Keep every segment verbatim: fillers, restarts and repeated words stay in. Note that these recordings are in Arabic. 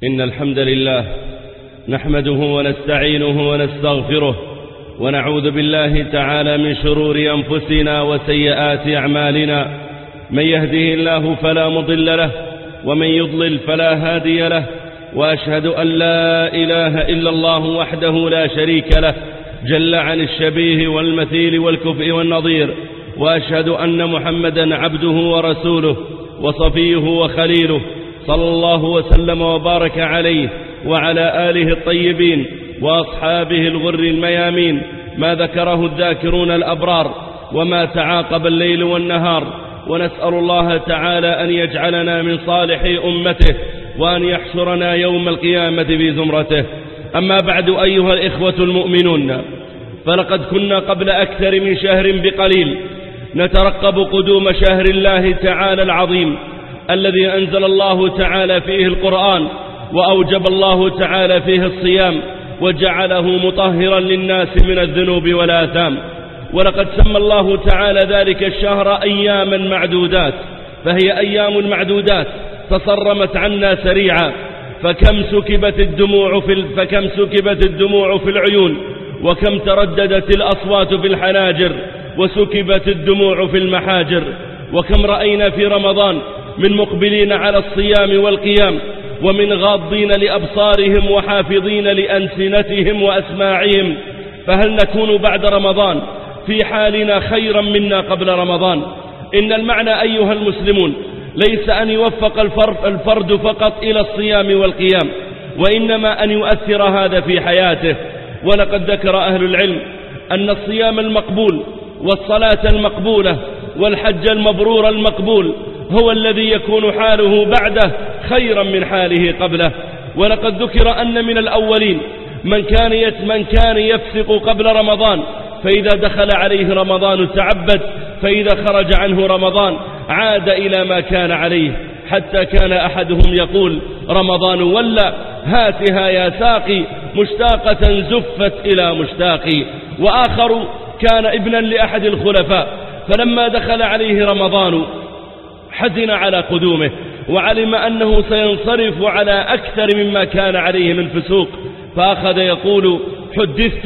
إن الحمد لله نحمده ونستعينه ونستغفره ونعوذ بالله تعالى من شرور أنفسنا وسيئات أعمالنا. من يهده الله فلا مضل له ومن يضلل فلا هادي له، وأشهد أن لا إله إلا الله وحده لا شريك له جل عن الشبيه والمثيل والكفء والنظير، وأشهد أن محمدا عبده ورسوله وصفيه وخليله، صلى الله وسلم وبارك عليه وعلى آله الطيبين وأصحابه الغر الميامين، ما ذكره الذاكرون الأبرار وما تعاقب الليل والنهار. ونسأل الله تعالى أن يجعلنا من صالح أمته وأن يحشرنا يوم القيامة في زمرته. أما بعد أيها الإخوة المؤمنون، فلقد كنا قبل أكثر من شهر بقليل نترقب قدوم شهر الله تعالى العظيم الذي أنزل الله تعالى فيه القرآن، وأوجب الله تعالى فيه الصيام، وجعله مطهرا للناس من الذنوب والآثام. ولقد سمى الله تعالى ذلك الشهر أياما معدودات، فهي أيام معدودات تصرمت عنا سريعا، فكم سكبت الدموع في فكم سكبت الدموع في العيون، وكم ترددت الأصوات في الحناجر، وسكبت الدموع في المحاجر. وكم رأينا في رمضان من مقبلين على الصيام والقيام، ومن غاضين لأبصارهم وحافظين لألسنتهم وأسماعهم. فهل نكون بعد رمضان في حالنا خيرا منا قبل رمضان؟ إن المعنى أيها المسلمون ليس أن يوفق الفرد فقط إلى الصيام والقيام، وإنما أن يؤثر هذا في حياته. ولقد ذكر أهل العلم أن الصيام المقبول والصلاة المقبولة والحج المبرور المقبول هو الذي يكون حاله بعده خيرا من حاله قبله. ولقد ذكر أن من الأولين من كان من كان يفسق قبل رمضان، فإذا دخل عليه رمضان تعبد، فإذا خرج عنه رمضان عاد إلى ما كان عليه، حتى كان أحدهم يقول: رمضان ولى هاتها يا ساقي، مشتاقة زفت إلى مشتاقي. وآخر كان ابنا لأحد الخلفاء، فلما دخل عليه رمضان حزن على قدومه، وعلم أنه سينصرف على أكثر مما كان عليه من فسوق، فأخذ يقول: حدثت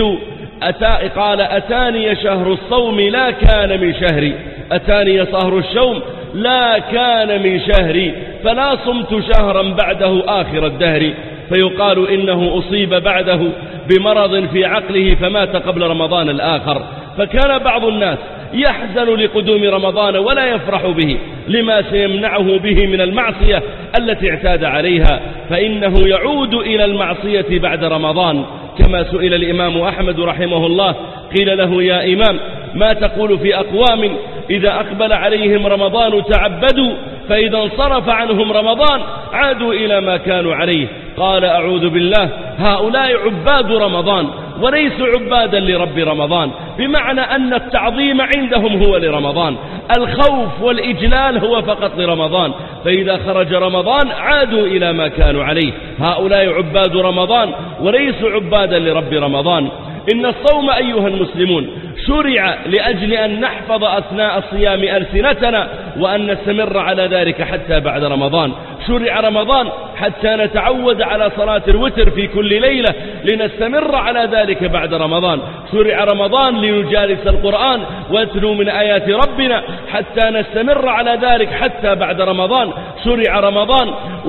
أتى قال أتاني شهر الصوم لا كان من شهري، أتاني شهر الشوم لا كان من شهري، فلا صمت شهرا بعده آخر الدهر. فيقال إنه أصيب بعده بمرض في عقله فمات قبل رمضان الآخر. فكان بعض الناس يحزن لقدوم رمضان ولا يفرح به لما سيمنعه به من المعصية التي اعتاد عليها، فإنه يعود إلى المعصية بعد رمضان. كما سئل الإمام أحمد رحمه الله، قيل له: يا إمام، ما تقول في أقوام إذا أقبل عليهم رمضان تعبدوا، فإذا انصرف عنهم رمضان عادوا إلى ما كانوا عليه؟ قال: أعوذ بالله، هؤلاء عباد رمضان وليسوا عبادا لرب رمضان، بمعنى أن التعظيم عندهم هو لرمضان، الخوف والإجلال هو فقط لرمضان، فإذا خرج رمضان عادوا إلى ما كانوا عليه. هؤلاء عباد رمضان وليسوا عبادا لرب رمضان. إن الصوم أيها المسلمون شرع لأجل أن نحفظ أثناء الصيام ألسنتنا، وأن نستمر على ذلك حتى بعد رمضان. شرع رمضان حتى نتعود على صلاة الوتر في كل ليلة لنستمر على ذلك بعد رمضان. شرع رمضان لنجالس القرآن ونتلو من آيات ربنا حتى نستمر على ذلك حتى بعد رمضان. شرع رمضان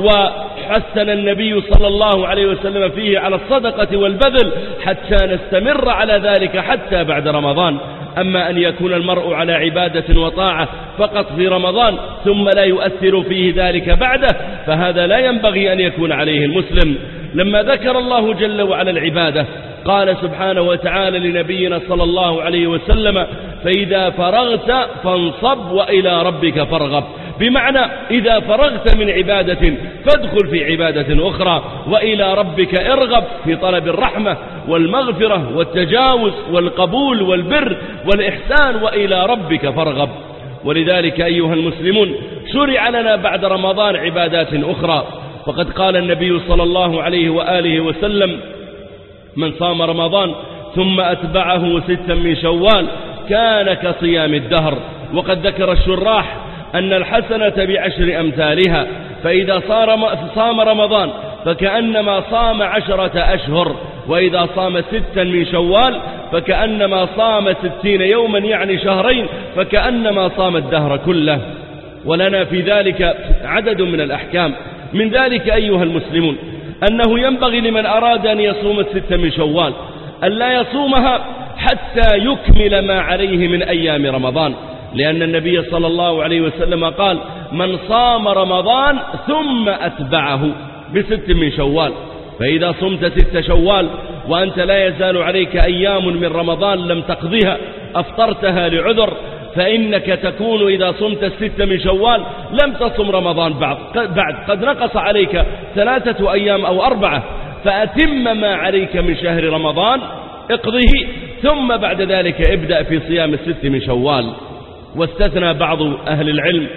وحثنا النبي صلى الله عليه وسلم فيه على الصدقة والبذل حتى نستمر على ذلك حتى بعد رمضان. أما أن يكون المرء على عبادة وطاعة فقط في رمضان ثم لا يؤثر فيه ذلك بعده، فهذا لا ينبغي أن يكون عليه المسلم. لما ذكر الله جل وعلا العبادة قال سبحانه وتعالى لنبينا صلى الله عليه وسلم: فإذا فرغت فانصب وإلى ربك فارغب، بمعنى إذا فرغت من عبادة فادخل في عبادة أخرى، وإلى ربك ارغب في طلب الرحمة والمغفرة والتجاوز والقبول والبر والإحسان، وإلى ربك فارغب. ولذلك أيها المسلمون شرع لنا بعد رمضان عبادات أخرى، فقد قال النبي صلى الله عليه وآله وسلم: من صام رمضان ثم أتبعه ستا من شوال كان كصيام الدهر. وقد ذكر الشراح أن الحسنة بعشر أمثالها، فإذا صار صام رمضان فكأنما صام عشرة أشهر، وإذا صام ستا من شوال فكأنما صام ستين يوما يعني شهرين، فكأنما صام الدهر كله. ولنا في ذلك عدد من الأحكام. من ذلك أيها المسلمون أنه ينبغي لمن أراد أن يصوم الست من شوال أن لا يصومها حتى يكمل ما عليه من أيام رمضان، لأن النبي صلى الله عليه وسلم قال: من صام رمضان ثم أتبعه بست من شوال. فإذا صمت ست شوال وأنت لا يزال عليك أيام من رمضان لم تقضيها، أفطرتها لعذر، فإنك تكون إذا صمت الست من شوال لم تصم رمضان بعد, بعد قد نقص عليك ثلاثة أيام أو أربعة، فأتم ما عليك من شهر رمضان اقضه، ثم بعد ذلك ابدأ في صيام الست من شوال. واستثنى بعض أهل العلم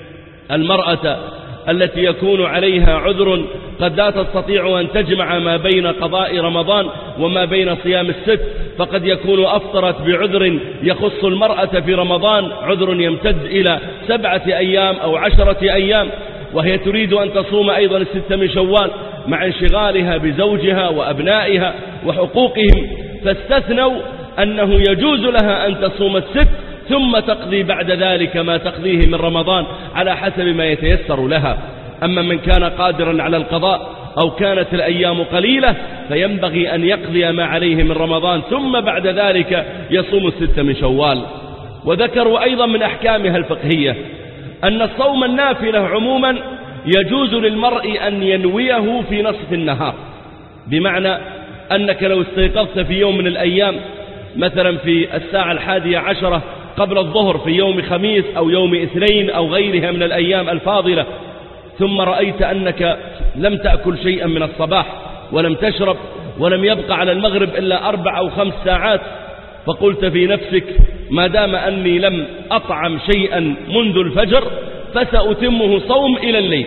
المرأة التي يكون عليها عذر قد لا تستطيع أن تجمع ما بين قضاء رمضان وما بين صيام الست، فقد يكون أفطرت بعذر يخص المرأة في رمضان، عذر يمتد إلى سبعة أيام أو عشرة أيام، وهي تريد أن تصوم أيضا الست من شوال مع انشغالها بزوجها وأبنائها وحقوقهم، فاستثنوا أنه يجوز لها أن تصوم الست ثم تقضي بعد ذلك ما تقضيه من رمضان على حسب ما يتيسر لها. أما من كان قادرا على القضاء أو كانت الأيام قليلة فينبغي أن يقضي ما عليه من رمضان ثم بعد ذلك يصوم الست من شوال. وذكروا أيضا من أحكامها الفقهية أن الصوم النافلة عموما يجوز للمرء أن ينويه في نصف النهار، بمعنى أنك لو استيقظت في يوم من الأيام مثلا في الساعة الحادية عشرة قبل الظهر في يوم خميس أو يوم اثنين أو غيرها من الأيام الفاضلة، ثم رأيت أنك لم تأكل شيئا من الصباح ولم تشرب ولم يبقى على المغرب إلا أربع أو خمس ساعات، فقلت في نفسك: ما دام أني لم أطعم شيئا منذ الفجر فسأتمه صوم إلى الليل،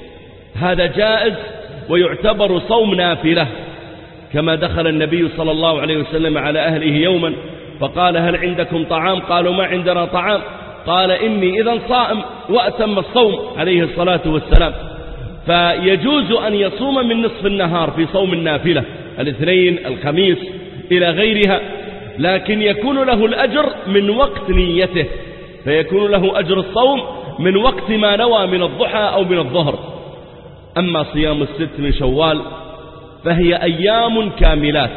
هذا جائز ويعتبر صوم نافلة. كما دخل النبي صلى الله عليه وسلم على أهله يوما فقال: هل عندكم طعام؟ قالوا: ما عندنا طعام. قال: إني إذن صائم، وأتم الصوم عليه الصلاة والسلام. فيجوز أن يصوم من نصف النهار في صوم النافلة، الاثنين الخميس إلى غيرها، لكن يكون له الأجر من وقت نيته، فيكون له أجر الصوم من وقت ما نوى من الضحى أو من الظهر. أما صيام الست من شوال فهي أيام كاملات،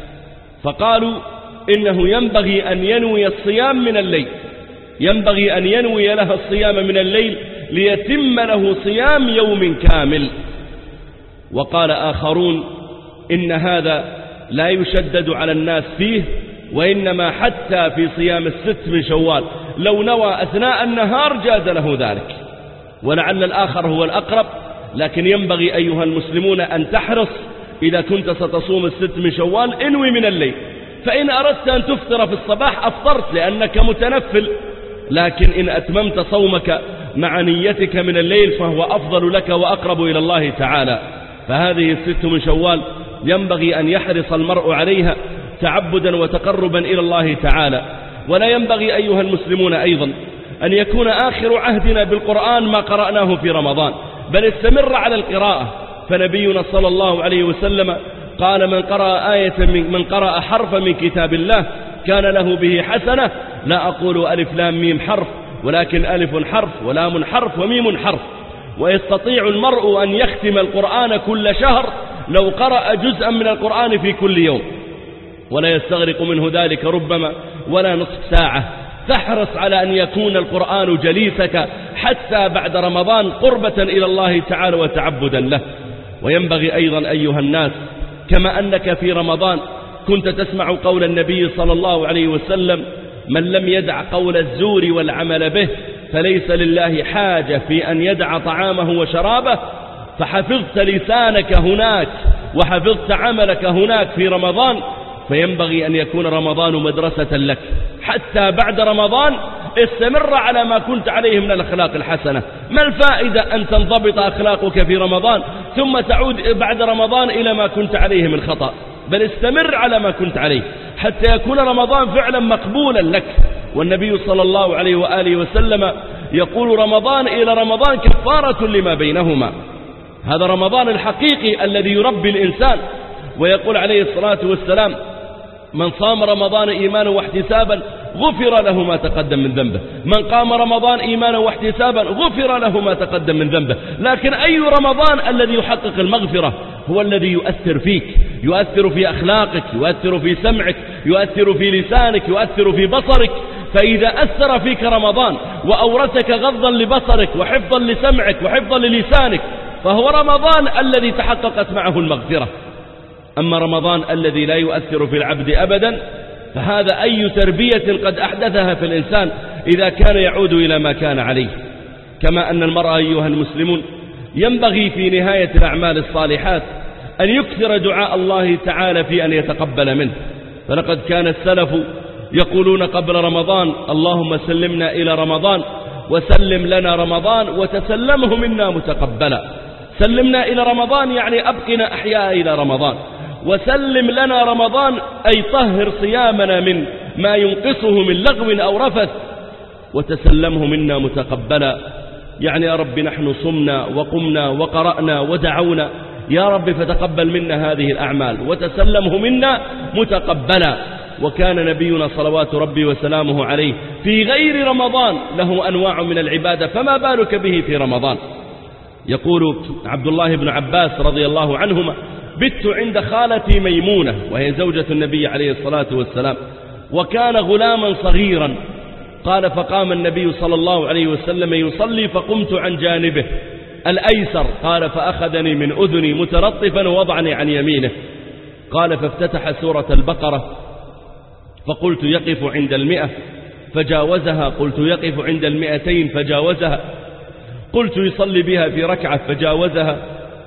فقالوا إنه ينبغي أن ينوي الصيام من الليل، ينبغي أن ينوي لها الصيام من الليل ليتم له صيام يوم كامل. وقال آخرون إن هذا لا يشدد على الناس فيه، وإنما حتى في صيام الست من شوال لو نوى أثناء النهار جاز له ذلك، ولعل الآخر هو الأقرب، لكن ينبغي أيها المسلمون أن تحرص إذا كنت ستصوم الست من شوال انوي من الليل، فإن أردت أن تفطر في الصباح أفطرت لأنك متنفل، لكن إن أتممت صومك مع نيتك من الليل فهو أفضل لك وأقرب إلى الله تعالى. فهذه الست من شوال ينبغي أن يحرص المرء عليها تعبدا وتقربا إلى الله تعالى. ولا ينبغي أيها المسلمون أيضا أن يكون آخر عهدنا بالقرآن ما قرأناه في رمضان، بل استمر على القراءة، فنبينا صلى الله عليه وسلم قال: من قرأ آية من, من قرأ حرفا من كتاب الله كان له به حسنة. لا أقول ألف لام ميم حرف، ولكن ألف حرف ولام حرف وميم حرف. ويستطيع المرء أن يختم القرآن كل شهر لو قرأ جزءا من القرآن في كل يوم، ولا يستغرق منه ذلك ربما ولا نصف ساعة. فاحرص على أن يكون القرآن جليسك حتى بعد رمضان قربة إلى الله تعالى وتعبدا له. وينبغي أيضا أيها الناس كما أنك في رمضان كنت تسمع قول النبي صلى الله عليه وسلم: من لم يدع قول الزور والعمل به فليس لله حاجة في أن يدع طعامه وشرابه، فحفظت لسانك هناك وحفظت عملك هناك في رمضان، فينبغي أن يكون رمضان مدرسة لك. حتى بعد رمضان استمر على ما كنت عليه من الأخلاق الحسنة. ما الفائدة أن تنضبط أخلاقك في رمضان ثم تعود بعد رمضان إلى ما كنت عليه من خطأ؟ بل استمر على ما كنت عليه حتى يكون رمضان فعلا مقبولا لك. والنبي صلى الله عليه وآله وسلم يقول: رمضان إلى رمضان كفارة لما بينهما. هذا رمضان الحقيقي الذي يربي الإنسان. ويقول عليه الصلاة والسلام: من صام رمضان إيمانا واحتسابا غفر له ما تقدم من ذنبه. من قام رمضان إيمانا واحتسابا غفر له ما تقدم من ذنبه. لكن أي رمضان الذي يحقق المغفرة؟ هو الذي يؤثر فيك، يؤثر في أخلاقك، يؤثر في سمعك، يؤثر في لسانك، يؤثر في بصرك. فإذا أثر فيك رمضان وأورثك غضا لبصرك وحفظا لسمعك وحفظا للسانك فهو رمضان الذي تحققت معه المغفرة. أما رمضان الذي لا يؤثر في العبد أبدا فهذا أي تربية قد أحدثها في الإنسان إذا كان يعود إلى ما كان عليه. كما أن المرأة أيها المسلمون ينبغي في نهاية الأعمال الصالحات أن يكثر دعاء الله تعالى في أن يتقبل منه. فلقد كان السلف يقولون قبل رمضان: اللهم سلمنا إلى رمضان وسلم لنا رمضان وتسلمه منا متقبلا. سلمنا إلى رمضان يعني أبقنا أحياء إلى رمضان، وسلم لنا رمضان أي طهر صيامنا من ما ينقصه من لغو أو رفث، وتسلمه منا متقبلا يعني يا رب نحن صمنا وقمنا وقرأنا ودعونا، يا رب فتقبل منا هذه الأعمال وتسلمه منا متقبلا. وكان نبينا صلوات ربي وسلامه عليه في غير رمضان له أنواع من العبادة، فما بالك به في رمضان. يقول عبد الله بن عباس رضي الله عنهما: بت عند خالتي ميمونة وهي زوجة النبي عليه الصلاة والسلام، وكان غلاما صغيرا. قال: فقام النبي صلى الله عليه وسلم يصلي فقمت عن جانبه الأيسر. قال: فأخذني من أذني متلطفا ووضعني عن يمينه. قال: فافتتح سورة البقرة فقلت يقف عند المئة فجاوزها، قلت يقف عند المئتين فجاوزها، قلت يصلي بها في ركعة فجاوزها.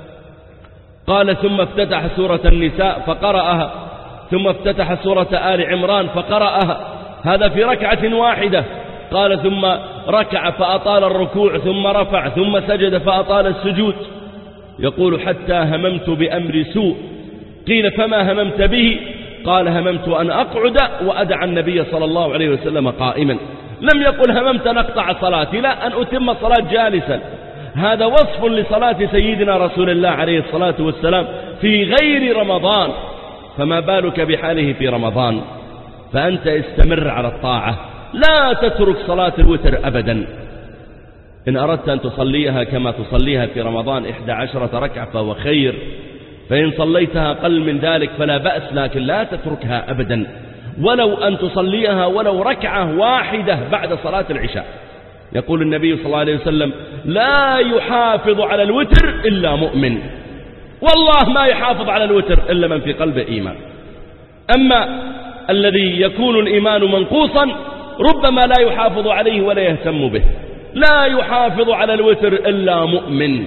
قال: ثم افتتح سورة النساء فقرأها، ثم افتتح سورة آل عمران فقرأها، هذا في ركعة واحدة. قال: ثم ركع فأطال الركوع، ثم رفع، ثم سجد فأطال السجود. يقول: حتى هممت بأمر سوء. قيل: فما هممت به؟ قال: هممت أن أقعد وأدع النبي صلى الله عليه وسلم قائما. لم يقل هممت أن أقطع صلاتي، لا، أن أتم الصلاة جالسا. هذا وصف لصلاة سيدنا رسول الله عليه الصلاة والسلام في غير رمضان، فما بالك بحاله في رمضان؟ فأنت استمر على الطاعة، لا تترك صلاة الوتر أبدا. إن أردت أن تصليها كما تصليها في رمضان إحدى عشرة ركعة فهو خير، فإن صليتها أقل من ذلك فلا بأس، لكن لا تتركها أبدا، ولو أن تصليها ولو ركعة واحدة بعد صلاة العشاء. يقول النبي صلى الله عليه وسلم: لا يحافظ على الوتر إلا مؤمن. والله ما يحافظ على الوتر إلا من في قلبه إيمان. أما الذي يكون الإيمان منقوصا ربما لا يحافظ عليه ولا يهتم به. لا يحافظ على الوتر إلا مؤمن.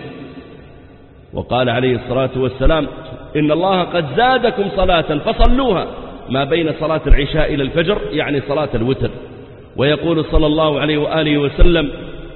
وقال عليه الصلاة والسلام: إن الله قد زادكم صلاة فصلوها ما بين صلاة العشاء إلى الفجر، يعني صلاة الوتر. ويقول صلى الله عليه وآله وسلم: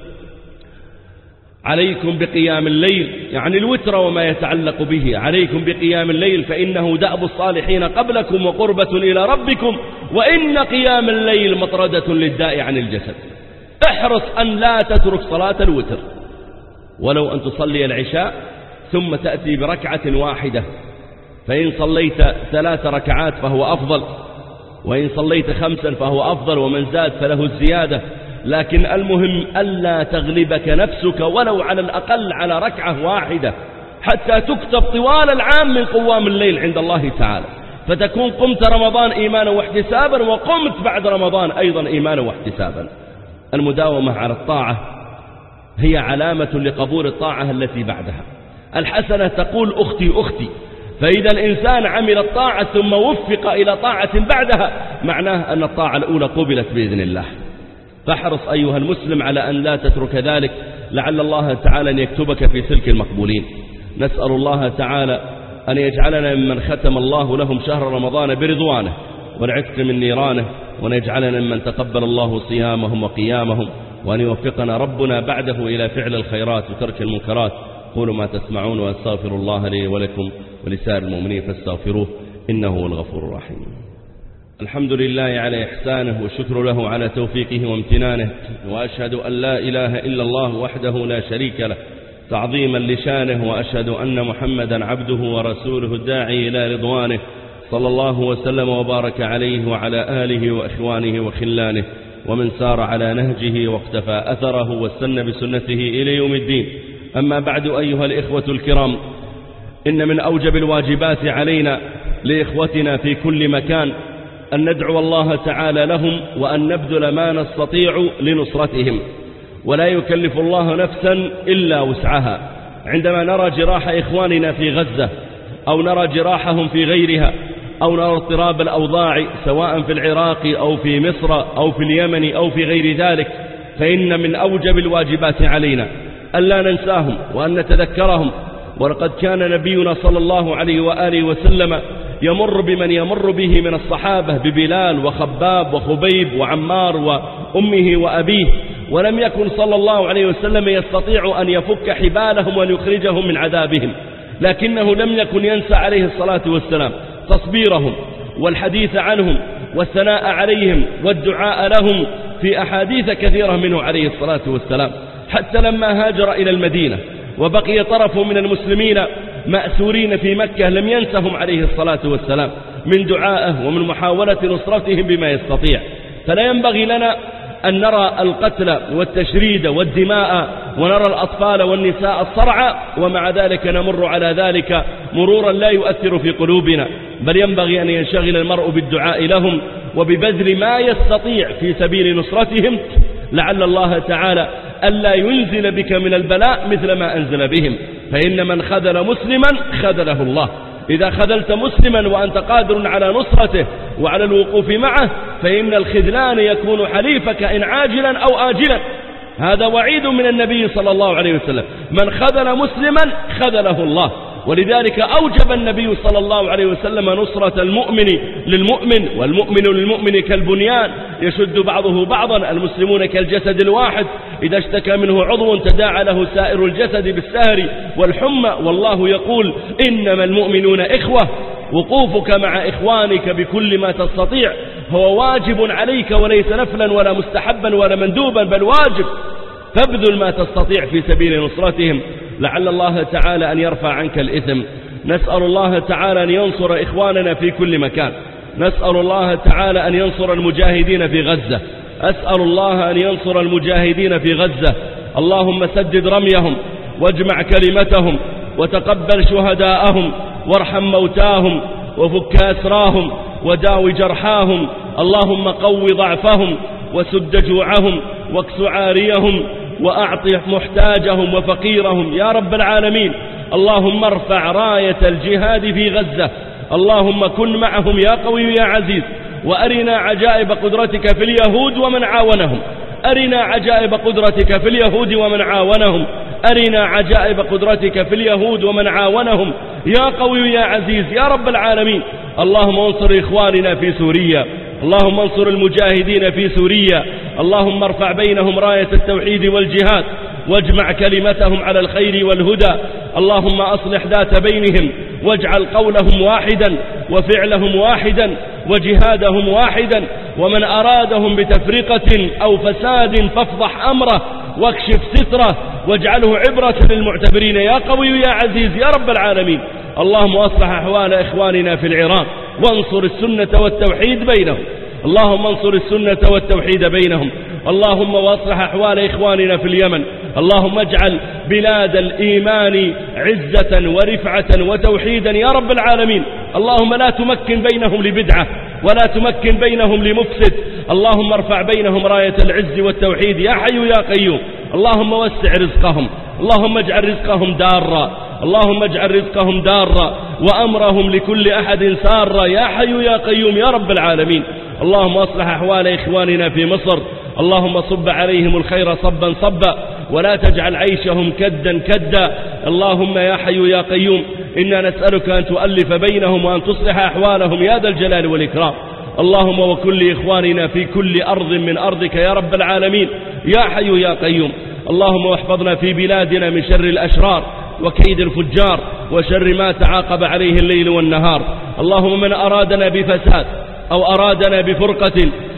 عليكم بقيام الليل، يعني الوتر وما يتعلق به، عليكم بقيام الليل فإنه دأب الصالحين قبلكم وقربة إلى ربكم، وإن قيام الليل مطردة للداء عن الجسد. احرص أن لا تترك صلاة الوتر، ولو أن تصلي العشاء ثم تأتي بركعة واحدة، فإن صليت ثلاث ركعات فهو أفضل، وإن صليت خمسا فهو أفضل، ومن زاد فله الزيادة. لكن المهم ألا تغلبك نفسك ولو على الأقل على ركعة واحدة، حتى تكتب طوال العام من قوام الليل عند الله تعالى، فتكون قمت رمضان إيمانا واحتسابا، وقمت بعد رمضان أيضا إيمانا واحتسابا. المداومة على الطاعة هي علامة لقبول الطاعة التي بعدها. الحسنة تقول أختي أختي، فإذا الإنسان عمل الطاعة ثم وفق إلى طاعة بعدها معناه أن الطاعة الأولى قبلت بإذن الله. فاحرص أيها المسلم على أن لا تترك ذلك، لعل الله تعالى أن يكتبك في سلك المقبولين. نسأل الله تعالى أن يجعلنا ممن ختم الله لهم شهر رمضان برضوانه والعتق من نيرانه، وأن يجعلنا ممن تقبل الله صيامهم وقيامهم، وأن يوفقنا ربنا بعده إلى فعل الخيرات وترك المنكرات. قولوا ما تسمعون، وأستغفر الله لي ولكم ولسائر المؤمنين فاستغفروه إنه هو الغفور الرحيم. الحمد لله على إحسانه، والشكر له على توفيقه وامتنانه، وأشهد أن لا إله إلا الله وحده لا شريك له، تعظيما لشانه، وأشهد أن محمدا عبده ورسوله الداعي إلى رضوانه، صلى الله وسلم وبارك عليه وعلى آله وإخوانه وخلانه ومن سار على نهجه واقتفى أثره واستنى بسنته إلى يوم الدين. أما بعد، أيها الإخوة الكرام، إن من أوجب الواجبات علينا لإخوتنا في كل مكان أن ندعو الله تعالى لهم، وأن نبذل ما نستطيع لنصرتهم، ولا يكلف الله نفسا إلا وسعها. عندما نرى جراح إخواننا في غزة، أو نرى جراحهم في غيرها، أو نرى اضطراب الأوضاع سواء في العراق أو في مصر أو في اليمن أو في غير ذلك، فإن من أوجب الواجبات علينا ألا ننساهم وأن نتذكرهم. ولقد كان نبينا صلى الله عليه وآله وسلم يمر بمن يمر به من الصحابة، ببلال وخباب وخبيب وعمار وأمه وأبيه، ولم يكن صلى الله عليه وسلم يستطيع أن يفك حبالهم وأن يخرجهم من عذابهم، لكنه لم يكن ينسى عليه الصلاة والسلام تصبيرهم والحديث عنهم والثناء عليهم والدعاء لهم في أحاديث كثيرة منه عليه الصلاة والسلام، حتى لما هاجر إلى المدينة وبقي طرف من المسلمين مأسورين في مكة لم ينسهم عليه الصلاة والسلام من دعائه ومن محاولة نصرتهم بما يستطيع. فلا ينبغي لنا أن نرى القتل والتشريد والدماء ونرى الأطفال والنساء الصرع ومع ذلك نمر على ذلك مرورا لا يؤثر في قلوبنا، بل ينبغي أن ينشغل المرء بالدعاء لهم وببذل ما يستطيع في سبيل نصرتهم، لعل الله تعالى ألا ينزل بك من البلاء مثل ما أنزل بهم. فإن من خذل مسلما خذله الله. إذا خذلت مسلما وأنت قادر على نصرته وعلى الوقوف معه، فإن الخذلان يكون حليفك إن عاجلا أو آجلا. هذا وعيد من النبي صلى الله عليه وسلم: من خذل مسلما خذله الله. ولذلك أوجب النبي صلى الله عليه وسلم نصرة المؤمن للمؤمن، والمؤمن للمؤمن كالبنيان يشد بعضه بعضا، المسلمون كالجسد الواحد إذا اشتكى منه عضو تداعى له سائر الجسد بالسهر والحمى. والله يقول: إنما المؤمنون إخوة. وقوفك مع إخوانك بكل ما تستطيع هو واجب عليك، وليس نفلا ولا مستحبا ولا مندوبا، بل واجب. فابذل ما تستطيع في سبيل نصرتهم، لعل الله تعالى أن يرفع عنك الإثم. نسأل الله تعالى أن ينصر إخواننا في كل مكان. نسأل الله تعالى أن ينصر المجاهدين في غزة. أسأل الله أن ينصر المجاهدين في غزة. اللهم سدد رميهم واجمع كلمتهم وتقبل شهداءهم وارحم موتاهم وفك أسراهم وداوي جرحاهم. اللهم قو ضعفهم وسد جوعهم واكس عاريهم وأعط محتاجهم وفقيرهم يا رب العالمين. اللهم ارفع راية الجهاد في غزة. اللهم كن معهم يا قوي يا عزيز، وأرنا عجائب قدرتك في اليهود ومن عاونهم. أرنا عجائب قدرتك في اليهود ومن عاونهم. أرنا عجائب قدرتك في اليهود ومن عاونهم يا قوي يا عزيز يا رب العالمين. اللهم انصر إخواننا في سوريا. اللهم انصر المجاهدين في سوريا. اللهم ارفع بينهم راية التوحيد والجهاد واجمع كلمتهم على الخير والهدى. اللهم أصلح ذات بينهم واجعل قولهم واحدا وفعلهم واحدا وجهادهم واحدا. ومن أرادهم بتفرقة أو فساد فافضح أمره واكشف ستره واجعله عبرة للمعتبرين يا قوي يا عزيز يا رب العالمين. اللهم أصلح أحوال إخواننا في العراق وانصر السنة والتوحيد بينهم. اللهم انصر السنة والتوحيد بينهم. اللهم واصلح أحوال إخواننا في اليمن. اللهم اجعل بلاد الإيمان عزة ورفعة وتوحيدا يا رب العالمين. اللهم لا تمكن بينهم لبدعة ولا تمكن بينهم لمفسد. اللهم ارفع بينهم راية العز والتوحيد يا حي يا قيوم. اللهم وسع رزقهم. اللهم اجعل رزقهم دارا. اللهم اجعل رزقهم دارا وأمرهم لكل أحد سارا يا حي يا قيوم يا رب العالمين. اللهم اصلح أحوال إخواننا في مصر. اللهم صب عليهم الخير صبا صبا ولا تجعل عيشهم كدا كدا. اللهم يا حي يا قيوم إنا نسألك أن تؤلف بينهم وأن تصلح أحوالهم يا ذا الجلال والإكرام. اللهم وكل إخواننا في كل أرض من أرضك يا رب العالمين يا حي يا قيوم. اللهم واحفظنا في بلادنا من شر الأشرار وكيد الفجار وشر ما تعاقب عليه الليل والنهار. اللهم من أرادنا بفساد أو أرادنا بفرقة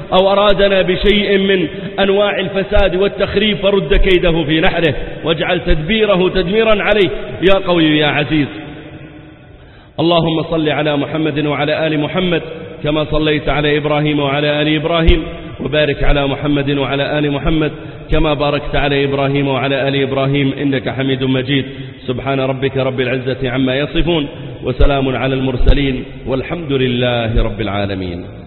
أو أرادنا بشيء من أنواع الفساد والتخريب فرد كيده في نحره واجعل تدبيره تدميرا عليه يا قوي يا عزيز. اللهم صل على محمد وعلى آل محمد كما صليت على إبراهيم وعلى آل إبراهيم، وبارك على محمد وعلى آل محمد كما باركت على إبراهيم وعلى آل إبراهيم إنك حميد مجيد. سبحان ربك رب العزة عما يصفون وسلام على المرسلين والحمد لله رب العالمين.